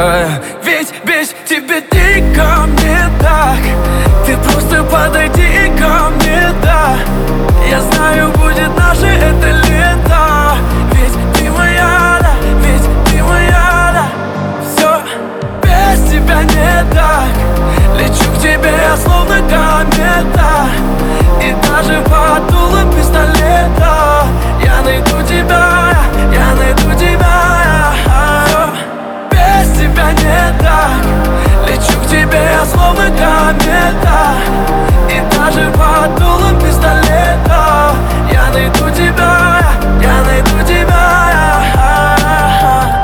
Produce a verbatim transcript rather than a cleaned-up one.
летая. Ведь без тебя дико мне так. Ты просто подойди ко мне, да. Я знаю, будет наше это лето. Ведь ты моя, да, ведь ты моя, да. Все без тебя не так. Лечу к тебе, я словно комета. И даже под дулом пистолета я найду тебя, я найду тебя. Все без тебя не так. Лечу к тебе, я словно комета. И даже под дулом пистолета я найду тебя, я найду тебя.